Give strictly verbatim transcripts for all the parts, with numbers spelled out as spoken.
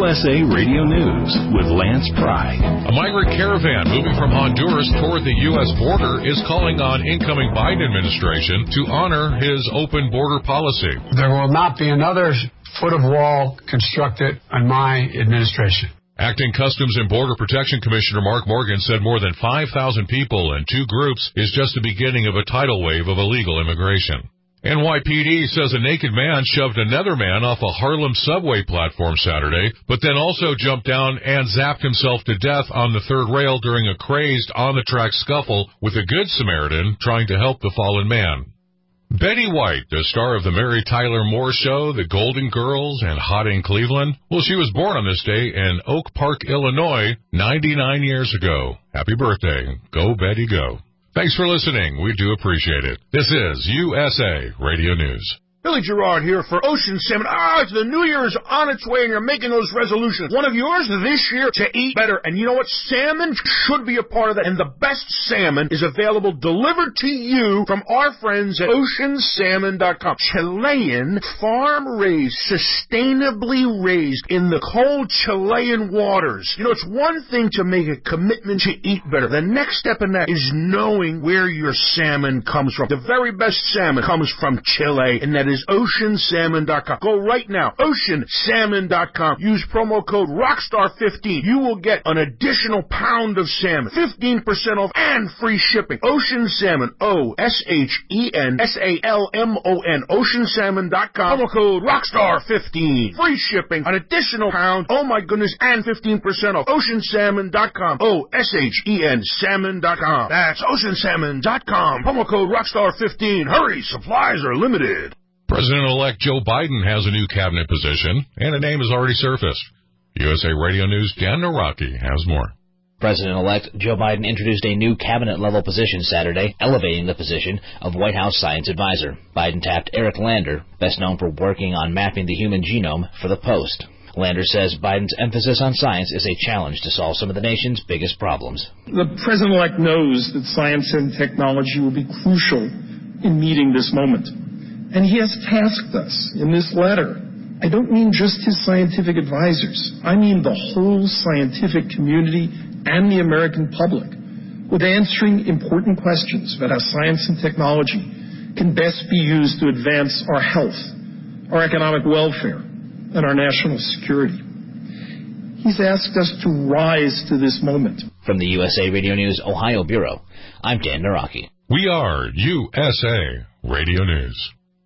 U S A Radio News with Lance Pry. A migrant caravan moving from Honduras toward the U S border is calling on incoming Biden administration to honor his open border policy. There will not be another foot of wall constructed on my administration. Acting Customs and Border Protection Commissioner Mark Morgan said more than five thousand people in two groups is just the beginning of a tidal wave of illegal immigration. N Y P D says a naked man shoved another man off a Harlem subway platform Saturday, but then also jumped down and zapped himself to death on the third rail during a crazed on-the-track scuffle with a good Samaritan trying to help the fallen man. Betty White, the star of the Mary Tyler Moore Show, The Golden Girls, and Hot in Cleveland, well, she was born on this day in Oak Park, Illinois, ninety-nine years ago. Happy birthday. Go, Betty, go. Thanks for listening. We do appreciate it. This is U S A Radio News. Billy Gerard here for Ocean Salmon. Ah, it's the New Year's on its way, and you're making those resolutions. One of yours this year to eat better. And you know what? Salmon should be a part of that. And the best salmon is available delivered to you from our friends at ocean salmon dot com. Chilean, farm-raised, sustainably raised in the cold Chilean waters. You know, it's one thing to make a commitment to eat better. The next step in that is knowing where your salmon comes from. The very best salmon comes from Chile, and that is ocean salmon dot com. Go right now, ocean salmon dot com. Use promo code rockstar fifteen. You will get an additional pound of salmon, fifteen percent off, and free shipping. Ocean Salmon, O S H E N S A L M O N, ocean salmon dot com. Promo code rockstar fifteen. Free shipping, an additional pound, oh my goodness, and fifteen percent off. ocean salmon dot com. O S H E N salmon dot com. That's ocean salmon dot com. Promo code rockstar fifteen. Hurry, supplies are limited. President-elect Joe Biden has a new cabinet position, and a name has already surfaced. U S A Radio News' Dan Naraki has more. President-elect Joe Biden introduced a new cabinet-level position Saturday, elevating the position of White House Science Advisor. Biden tapped Eric Lander, best known for working on mapping the human genome, for the post. Lander says Biden's emphasis on science is a challenge to solve some of the nation's biggest problems. The President-elect knows that science and technology will be crucial in meeting this moment. And he has tasked us in this letter. I don't mean just his scientific advisors. I mean the whole scientific community and the American public with answering important questions about how science and technology can best be used to advance our health, our economic welfare, and our national security. He's asked us to rise to this moment. From the U S A Radio News Ohio Bureau, I'm Dan Naraki. We are U S A Radio News.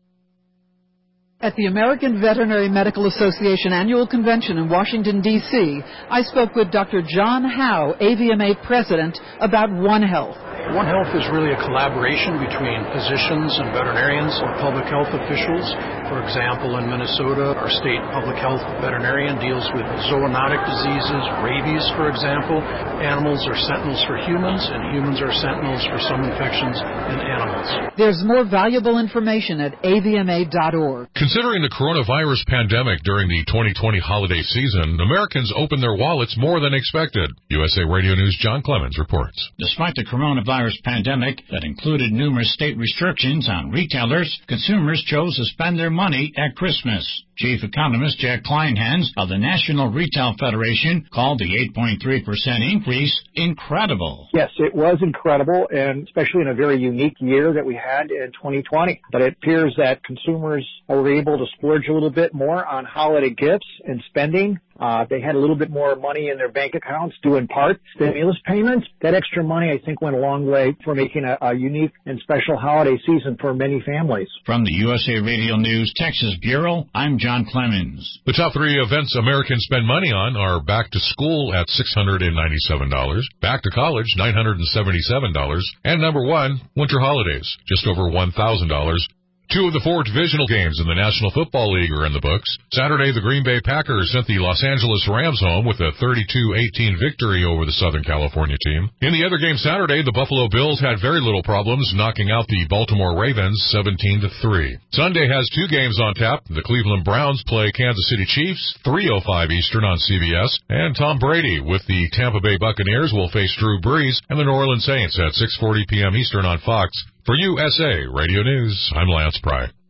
At the American Veterinary Medical Association Annual Convention in Washington, D C, I spoke with Doctor John Howe, A V M A President, about One Health. One Health is really a collaboration between physicians and veterinarians or public health officials. For example, in Minnesota, our state public health veterinarian deals with zoonotic diseases, rabies, for example. Animals are sentinels for humans, and humans are sentinels for some infections in animals. There's more valuable information at A V M A dot org. Considering the coronavirus pandemic during the twenty twenty holiday season, Americans opened their wallets more than expected. U S A Radio News' John Clemens reports. Despite the coronavirus pandemic that included numerous state restrictions on retailers, consumers chose to spend their money at Christmas. Chief Economist Jack Kleinhans of the National Retail Federation called the eight point three percent increase incredible. Yes, it was incredible, and especially in a very unique year that we had in twenty twenty. But it appears that consumers were able to splurge a little bit more on holiday gifts and spending. Uh, they had a little bit more money in their bank accounts, due in part stimulus payments. That extra money, I think, went a long way for making a, a unique and special holiday season for many families. From the U S A Radio News Texas Bureau, I'm John Clemens. The top three events Americans spend money on are back to school at six hundred ninety-seven dollars, back to college nine hundred seventy-seven dollars, and number one, winter holidays, just over one thousand dollars. Two of the four divisional games in the National Football League are in the books. Saturday, the Green Bay Packers sent the Los Angeles Rams home with a thirty-two eighteen victory over the Southern California team. In the other game Saturday, the Buffalo Bills had very little problems knocking out the Baltimore Ravens seventeen to three. Sunday has two games on tap. The Cleveland Browns play Kansas City Chiefs, three oh five Eastern on C B S. And Tom Brady with the Tampa Bay Buccaneers will face Drew Brees and the New Orleans Saints at six forty p.m. Eastern on Fox. For U S A Radio News, I'm Lance Pry.